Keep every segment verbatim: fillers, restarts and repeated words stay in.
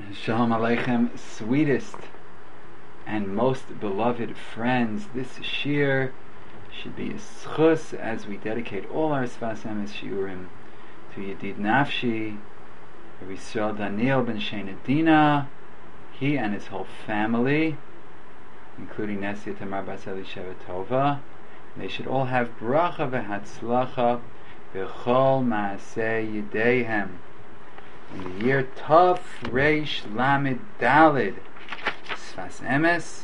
Shalom Aleichem, sweetest and most beloved friends. This shir should be a schus as we dedicate all our Sfas Emes shiurim to Yedid Nafshi, Rabbi Yisrael Daniel ben Sheina Dina, he and his whole family, including Nesia Tamar Bas Elisheva Tova. They should all have bracha v'hatzlacha b'chol maaseh yedeihem. In the year Tov Reish Lamed Dalid, Sfas Emes,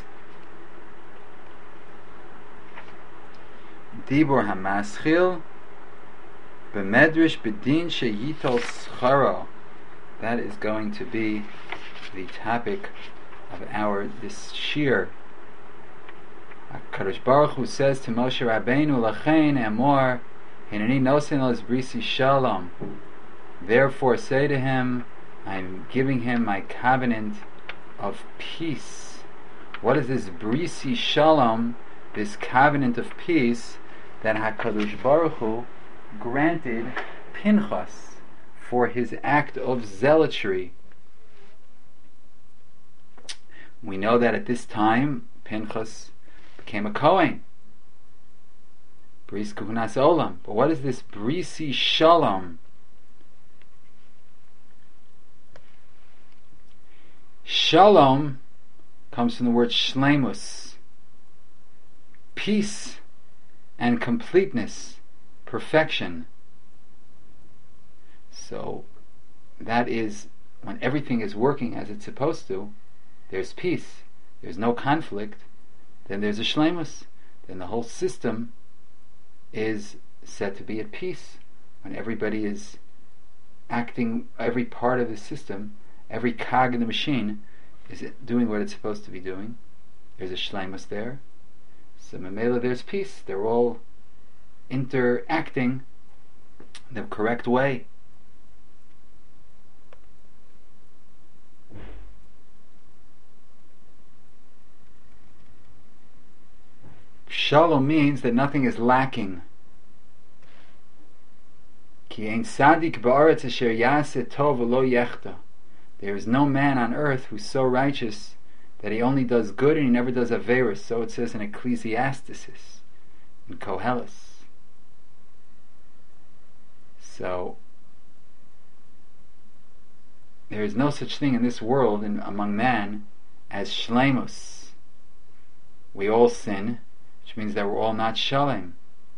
Dibur HaMaschil, B'Medrash B'Din Sheyitol Scharo. That is going to be the topic of our this shir. HaKadosh Baruch Hu says to Moshe Rabbeinu, Lachein Emor, Hineni Nosen Los Brisi Shalom. Therefore say to him, I am giving him my covenant of peace. What is this Brisi Shalom, this covenant of peace that HaKadosh Baruch Hu granted Pinchas for his act of zealotry? We know that at this time Pinchas became a Kohen. Bris Kuhunas Olam. But what is this Brisi Shalom? Shalom comes from the word shleimus, peace and completeness, perfection. So that is when everything is working as it's supposed to, there's peace, there's no conflict, then there's a shleimus, then the whole system is said to be at peace. When everybody is acting, every part of the system, every cog in the machine is it doing what it's supposed to be doing. There's a shleimus there. So Mamela, there's peace. They're all interacting the correct way. Shalom means that nothing is lacking. Ki ein sadik ba'aretz asher yaseh tov v'lo yechta. There is no man on earth who's so righteous that he only does good and he never does averus. So it says in Ecclesiastes, in Koheles. So there is no such thing in this world and among man as shleimus. We all sin, which means that we're all not shalem.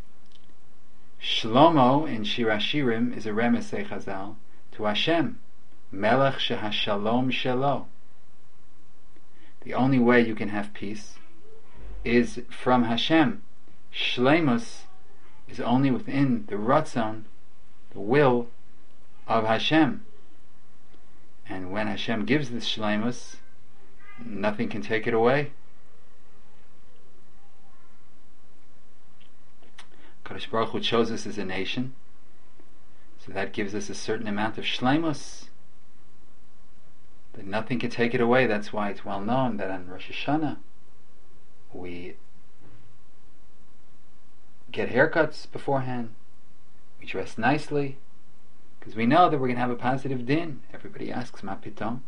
Shlomo in Shir Hashirim is a remesei Chazal to Hashem. Melech shehashalom shelo. The only way you can have peace is from Hashem. Shleimus is only within the ratzon, the will of Hashem. And when Hashem gives this shleimus, nothing can take it away. Kadosh Baruch Hu chose us as a nation, so that gives us a certain amount of shleimus. That nothing can take it away. That's why it's well known that on Rosh Hashanah we get haircuts beforehand, we dress nicely, because we know that we're going to have a positive din. Everybody asks, Ma pitom?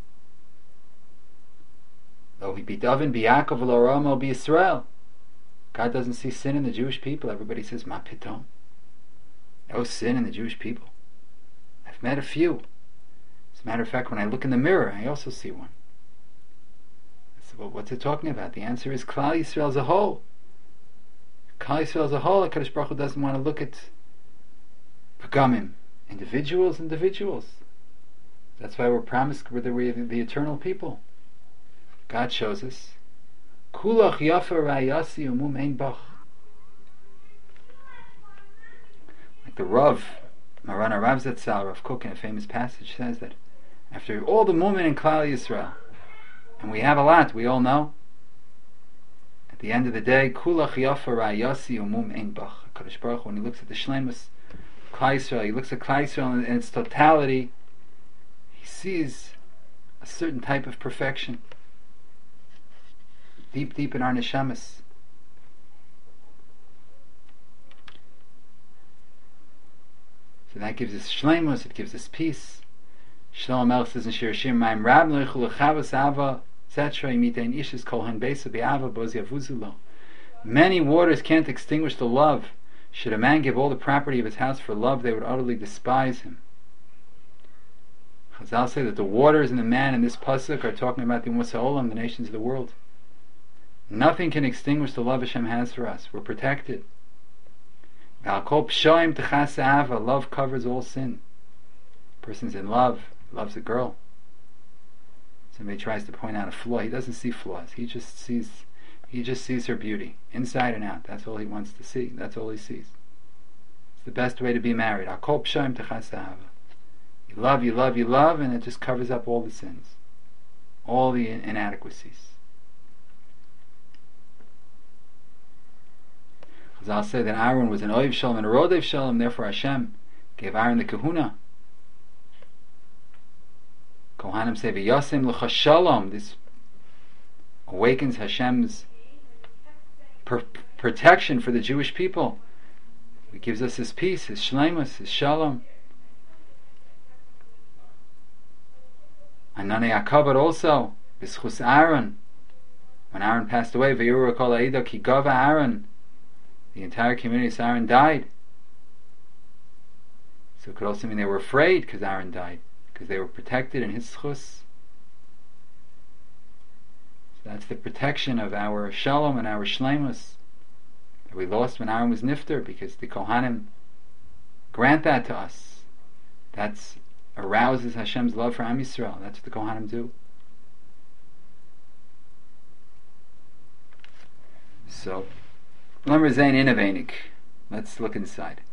Though he be Davin, be Yaakov, lo Ramo, be Yisrael. God doesn't see sin in the Jewish people. Everybody says, Ma pitom? No sin in the Jewish people. I've met a few. As a matter of fact, when I look in the mirror, I also see one. So, well, what's it talking about? The answer is Klal Yisrael as a whole. Klal Yisrael as a whole, HaKadosh Baruch Hu doesn't want to look at Pagamim, individuals, individuals. That's why we're promised that we're the, the eternal people. God shows us. Kulach yafa rayasi umum ein bach. Like the Rav, Marana Rav Zatzal, Rav Kook, in a famous passage says that after all the movement in Klal Yisrael, and we have a lot, we all know, at the end of the day, Kulach Yafa Rayasi Umum Ein Bach. HaKadosh Baruch Hu, when he looks at the Shleimus of Klal Yisrael, he looks at Klal Yisrael in its totality, he sees a certain type of perfection, deep, deep in our neshamas. So that gives us shleimus, it gives us peace. Shlomo Melech says in Shir Shir, Ma'im Rab Neichul Lechavas Ava, et cetera. Imitein Ishis Kol Hen Beisa Be'ava Boz Yavuzulo. Many waters can't extinguish the love. Should a man give all the property of his house for love, they would utterly despise him. Chazal say that the waters and the man in this pasuk are talking about the Ummos HaOlam, the nations of the world. Nothing can extinguish the love Hashem has for us. We're protected. Love covers all sin. A person's in love, loves a girl. Somebody tries to point out a flaw. He doesn't see flaws. He just sees he just sees her beauty, inside and out. That's all he wants to see. That's all he sees. It's the best way to be married. You love, you love, you love, and it just covers up all the sins, all the inadequacies. Chazal say that Aaron was an Oiv Shalom and a Rodev Shalom, therefore Hashem gave Aaron the kahuna. Kohanim say, V'yasim l'cha shalom. This awakens Hashem's per- protection for the Jewish people. It gives us His peace, His shleimus, His shalom. Ananei Akabad also, B'schus Aaron. When Aaron passed away, V'yuru kol ha'ida ki gava Aaron. The entire community of Aaron died. So it could also mean they were afraid because Aaron died, because they were protected in his schus. So that's the protection of our shalom and our shleimus that we lost when Aaron was nifter, because the Kohanim grant that to us. That's arouses Hashem's love for Am Yisrael. That's what the Kohanim do. So, Lemmer Zayin Innovanik. Let's look inside.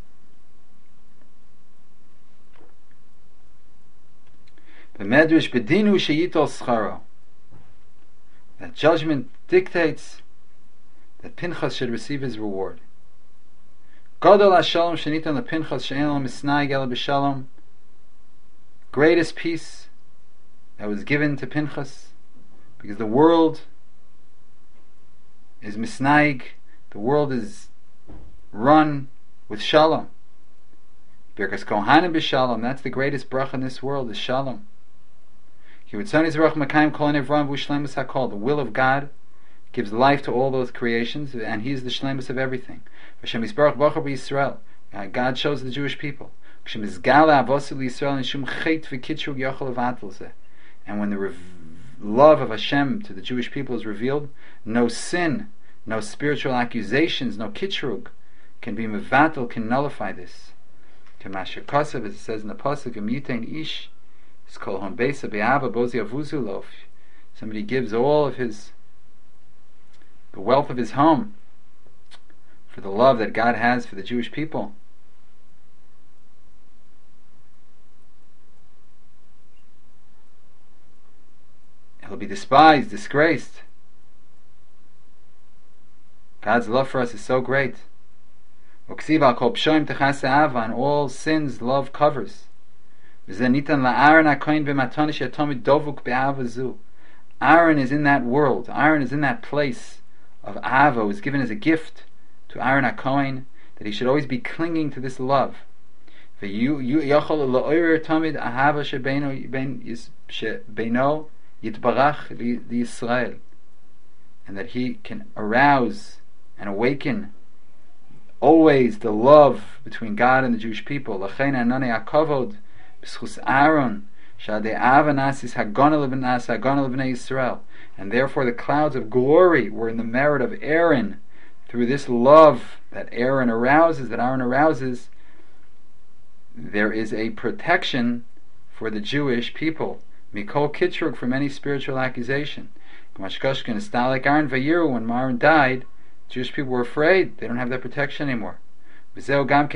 The Medrash Bedinu Sheyitol Scharo. That judgment dictates that Pinchas should receive his reward. Gadol HaShalom Shenitan LePinchas She'en Lo Misnai Gela B'Shalom. Greatest peace that was given to Pinchas, because the world is misnaig, the world is run with shalom. Birkas Kohanim b'shalom, that's the greatest bracha in this world, is shalom. The will of God gives life to all those creations, and He is the shlemus of everything. God shows the Jewish people. And when the rev- love of Hashem to the Jewish people is revealed, no sin, no spiritual accusations, no kitrug can be mevatel, can nullify this. As it says in the pasuk, ish somebody gives all of his, the wealth of his home, for the love that God has for the Jewish people. He'll be despised, disgraced. God's love for us is so great. And all sins love covers. Aaron is in that world. Aaron is in that place of Ava, was given as a gift to Aaron HaKohen, that he should always be clinging to this love. Yitbarach the Israel, and that he can arouse and awaken always the love between God and the Jewish people. L'chein ananei hakavod b'schus Aaron shadei ava nasis hagana l'bnas hagana l'bnei Yisrael, and therefore the clouds of glory were in the merit of Aaron. Through this love that Aaron arouses, that Aaron arouses, there is a protection for the Jewish people. Mikol Kitrug, from any spiritual accusation. When Aaron died, Jewish people were afraid. They don't have that protection anymore. Also happens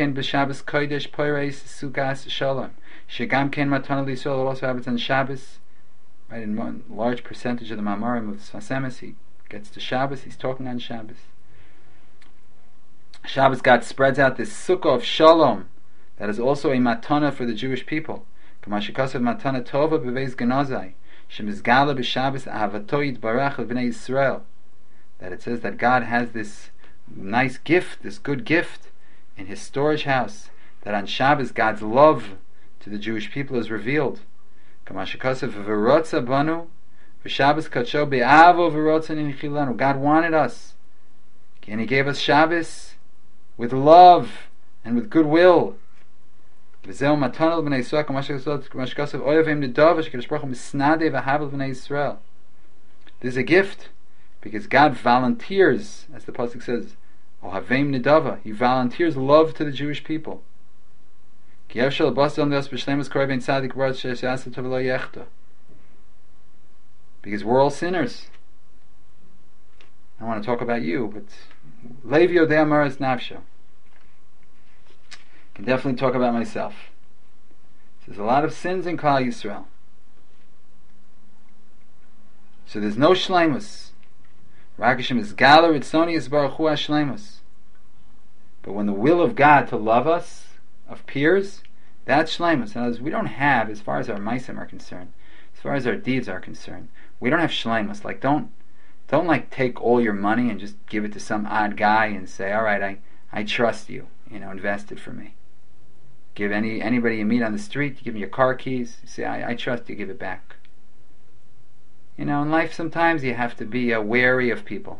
on Shabbos. Right, in one large percentage of the Mamarim of Sfas Emes, he gets to Shabbos, he's talking on Shabbos. Shabbos, God spreads out this sukkah of shalom that is also a matana for the Jewish people. That it says that God has this nice gift, this good gift in His storage house, that on Shabbos God's love to the Jewish people is revealed. Kamashikasav v'rotza banu v'Shabbos kadsho be'avo v'rotza ninchilanu. God wanted us, and He gave us Shabbos with love and with goodwill. V'zeu matanel b'nei Yisrael kamashikasav oyavim nedav v'shekadosh baruch hu misnadei v'havel b'nei Yisrael. This is a gift because God volunteers, as the pasuk says, ohavim nedava. He volunteers love to the Jewish people. Because we're all sinners. I want to talk about you, but Levi Odeh Maras Nafsho. I can definitely talk about myself. There's a lot of sins in Klal Yisrael. So there's no shleimus. Rakashim is galer itzoni is baruch hu shleimus. But when the will of God to love us, of peers, that's shleimus. In other words, we don't have, as far as our meisim are concerned, as far as our deeds are concerned, we don't have shleimus. Like don't, don't like take all your money and just give it to some odd guy and say, all right, I, I trust you, you know, invest it for me. Give any anybody you meet on the street, you give them your car keys, you say, I, I trust you, give it back. You know, in life sometimes you have to be uh, wary of people.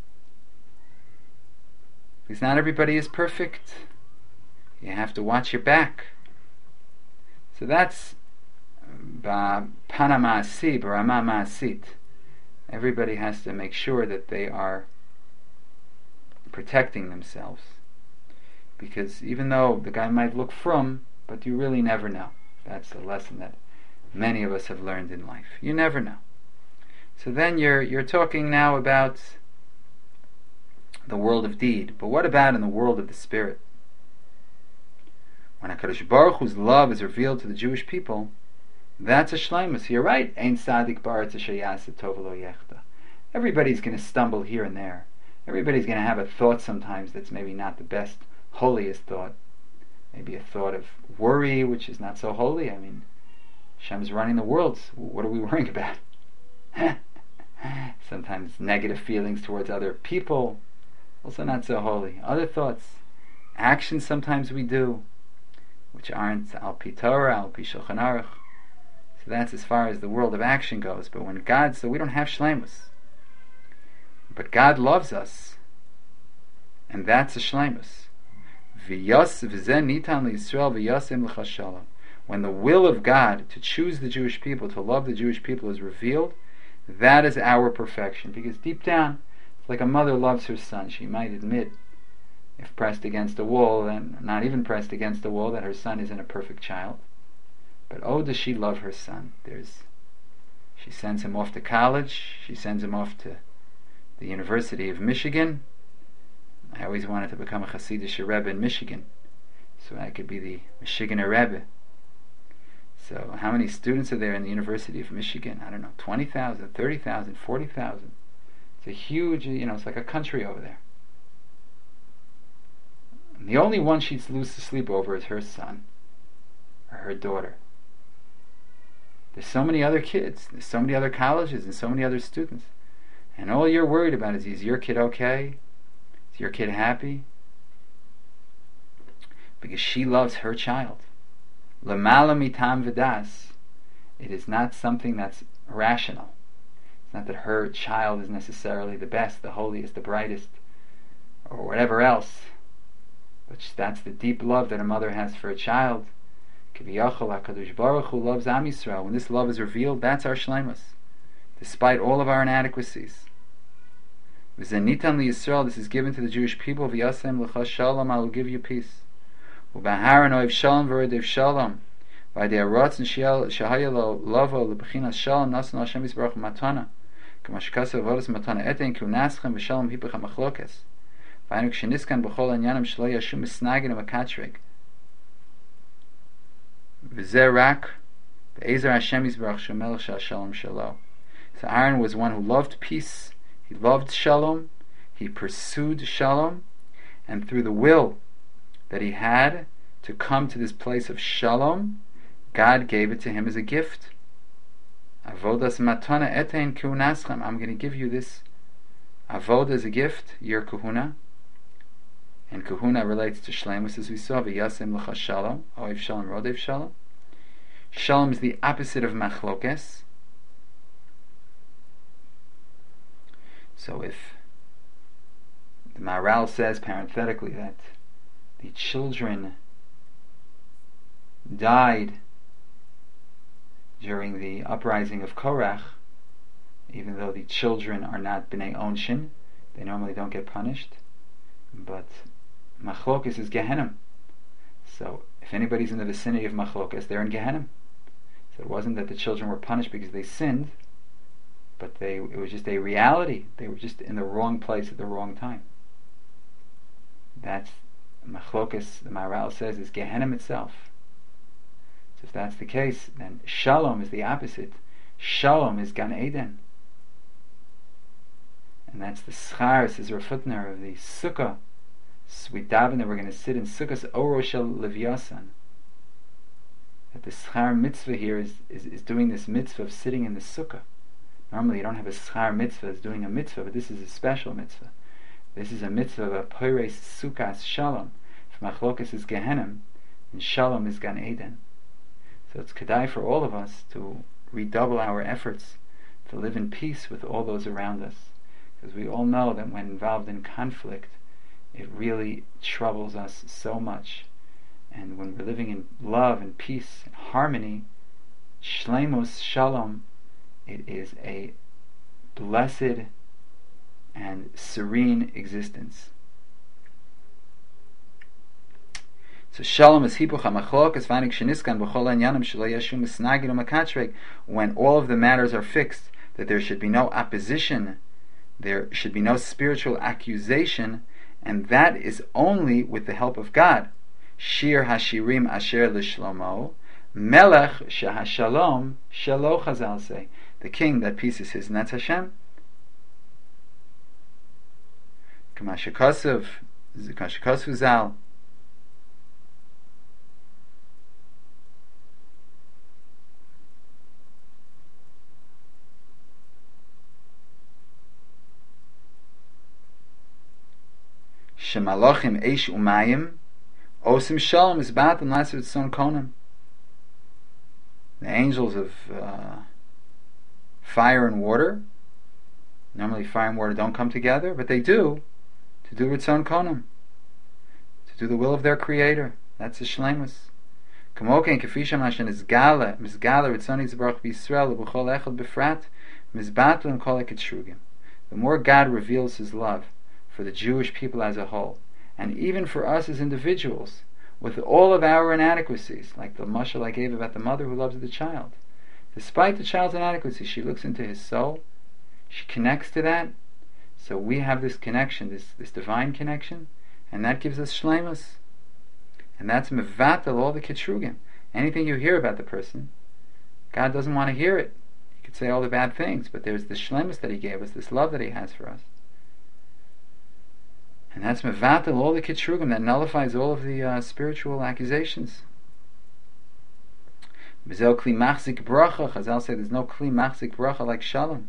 Because not everybody is perfect. You have to watch your back. So that's ba panamasi, barama maasit. Everybody has to make sure that they are protecting themselves. Because even though the guy might look frum, but you really never know. That's a lesson that many of us have learned in life. You never know. So then you're you're talking now about the world of deed. But what about in the world of the spirit? When HaKadosh Baruch Hu's love is revealed to the Jewish people, that's a shleimus. You're right. Ein sadik ba'aretz asher yaseh tov v'lo yechta. Everybody's going to stumble here and there. Everybody's going to have a thought sometimes that's maybe not the best, holiest thought. Maybe a thought of worry, which is not so holy. I mean, Hashem's running the world. So what are we worrying about? Sometimes negative feelings towards other people, also not so holy. Other thoughts, actions sometimes we do, which aren't al pi Torah, al pi Shulchan Aruch. So that's as far as the world of action goes. But when God, so we don't have shleimus. But God loves us, and that's a shleimus. V'yos v'zen nitan liYisrael v'yosim l'chashala. When the will of God to choose the Jewish people, to love the Jewish people is revealed, that is our perfection. Because deep down, it's like a mother loves her son. She might admit, if pressed against a wall, and not even pressed against a wall, that her son isn't a perfect child. But oh, does she love her son. There's, she sends him off to college. She sends him off to the University of Michigan. I always wanted to become a Hasidic Rebbe in Michigan, so I could be the Michiganer Rebbe. So how many students are there in the University of Michigan? I don't know, twenty thousand, thirty thousand, forty thousand. It's a huge, you know, it's like a country over there. And the only one she'd lose to sleep over is her son, or her daughter. There's so many other kids, there's so many other colleges, and so many other students. And all you're worried about is, is your kid okay? Is your kid happy? Because she loves her child. Lamala mitam v'das. It is not something that's rational. It's not that her child is necessarily the best, the holiest, the brightest, or whatever else. But that's the deep love that a mother has for a child. Kiviyachol HaKadosh Baruch Hu loves Am Yisrael. When this love is revealed, that's our shleimus, despite all of our inadequacies. V'zenitan liYisrael. This is given to the Jewish people. V'yasem l'cha shalom. I will give you peace. U'baharan oiv shalom v'rodev shalom. V'adei aratz n'shiyal shahaya lo lovo l'bechinas shalom nasan Hashem yisbarach matana. K'mashkasa v'vodas matana eten k'unaschem v'shalom hipach ha'machlokes. V'aynu k'sheniskan b'chol anyanam shlo yashum misnagin v'katreg. V'zeh rak v'ezer Hashem yisbarach shemelech shal shalom shalo. So Aaron was one who loved peace. He loved shalom. He pursued shalom. And through the will that he had to come to this place of shalom, God gave it to him as a gift. Avodas matana etein kuhunaschem. I'm going to give you this avodah as a gift, your kuhuna. And kuhuna relates to shleimus, as we saw. V'yasem l'cha shalom, oiv shalom, rodev shalom. Shalom is the opposite of machlokes. So if the Maharal says parenthetically that the children died during the uprising of Korach, even though the children are not b'nei onshin, they normally don't get punished, but machlokes is Gehenim. So if anybody's in the vicinity of machlokes, they're in Gehenim. So it wasn't that the children were punished because they sinned, but they it was just a reality. They were just in the wrong place at the wrong time. That's machlokes, the Maharal says, is Gehenim itself. So if that's the case, then Shalom is the opposite. Shalom is Gan Eden. And that's the schar, says Rav Hutner, of the sukkah. So we daven that we're going to sit in sukkah's oro shel levyasan. That the schar mitzvah here is, is, is doing this mitzvah of sitting in the sukkah. Normally you don't have a schar mitzvah as doing a mitzvah, but this is a special mitzvah. This is a mitzvah of a poires sukkas shalom. If machlokas is Gehenim, and shalom is Gan Eden. So it's kedai for all of us to redouble our efforts to live in peace with all those around us. Because we all know that when involved in conflict, it really troubles us so much. And when we're living in love and peace and harmony, shleimus shalom, it is a blessed and serene existence. So shalom is hipuch hamachlok is vanik sheniskan b'chol anyanim shelo yeshum misnagid u'makatreg. When all of the matters are fixed, that there should be no opposition, there should be no spiritual accusation, and that is only with the help of God. Shir hashirim asher l'shlomo, melech shehashalom shelo, Chazal say. The king, that peace is his, and that's Hashem. Kamashakasav, Kamashakasav Zal. Shemalachim eish umayim, osim shalom is bat and lasser tzon konim. The angels of uh, fire and water, normally fire and water don't come together, but they do, to do ritzon konim, to do the will of their creator. That's the shleimus. Kamoken kefisham hashen is gala, mizgala ritzon yizbarach b'Yisrael u'b'chol echad b'frat, mizbatl and kol ha'ketrugim. The more God reveals His love for the Jewish people as a whole, and even for us as individuals, with all of our inadequacies, like the mashal I gave about the mother who loves the child. Despite the child's inadequacies, she looks into his soul, she connects to that, so we have this connection, this, this divine connection, and that gives us shleimus. And that's mevatel all the ketrugim. Anything you hear about the person, God doesn't want to hear it. He could say all the bad things, but there's this shleimus that He gave us, this love that He has for us. And that's mevatel all the ketrugim, that nullifies all of the uh, spiritual accusations. B'zel kli machzik bracha, Chazal say there's no kli machzik bracha like shalom.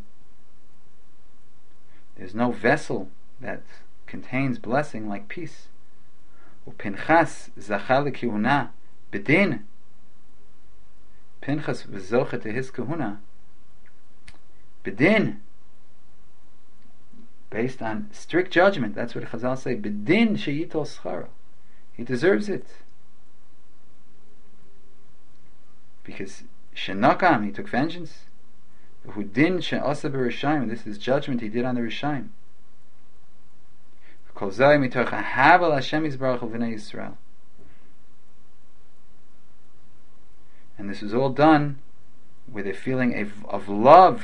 There's no vessel that contains blessing like peace. Upinchas zachal lekihuna bedin. Pinchas was zoche to his kahuna bedin, based on strict judgment. That's what Chazal say. Bedin sheyitol schara. He deserves it. Because shenakam, he took vengeance. Hudin she'asa b'Rishayim, this is judgment he did on the Rishayim. Kol zay mitoch ahav Hashem yizbarach v'nei Yisrael. And this was all done with a feeling of, of love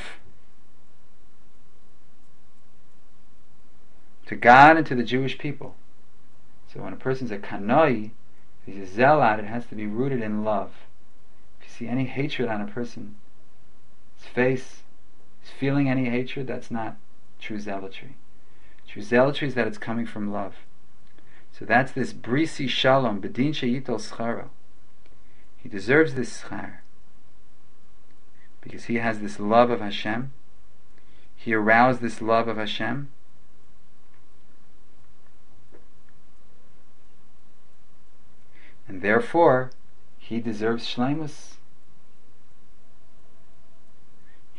to God and to the Jewish people. So when a person's a kanoi, if he's a zealot, it has to be rooted in love. If you see any hatred on a person's face, is feeling any hatred, that's not true zealotry. True zealotry is that it's coming from love. So that's this brisi shalom, bedin sheyitol scharo. He deserves this schar because he has this love of Hashem. He aroused this love of Hashem. And therefore, he deserves shleimus.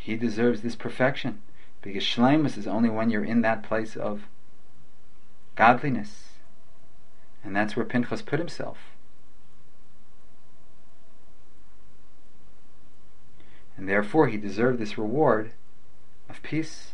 he deserves this perfection, because shleimus is only when you're in that place of godliness, and that's where Pinchas put himself. And therefore he deserved this reward of peace.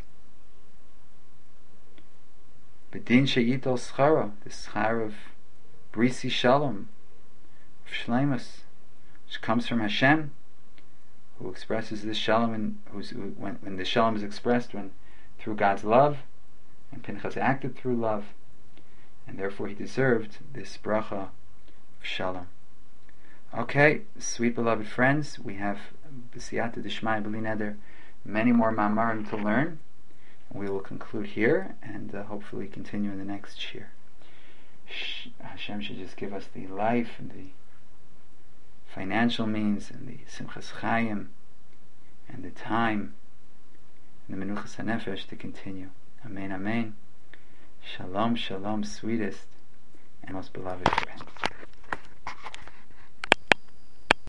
Bedin sheyitol schara, the schar of brisi shalom, of shleimus, which comes from Hashem, who expresses this shalom, in, who's, who, when, when the shalom is expressed when through God's love, and Pinchas acted through love, and therefore he deserved this bracha of shalom. Okay, sweet beloved friends, we have b'siyata d'shmaya b'li neder many more mamarim to learn. We will conclude here and uh, hopefully continue in the next shir. Hashem should just give us the life and the financial means and the simchas chayim and the time and the menuchas hanefesh to continue. Amen, amen. Shalom, shalom, sweetest and most beloved friends.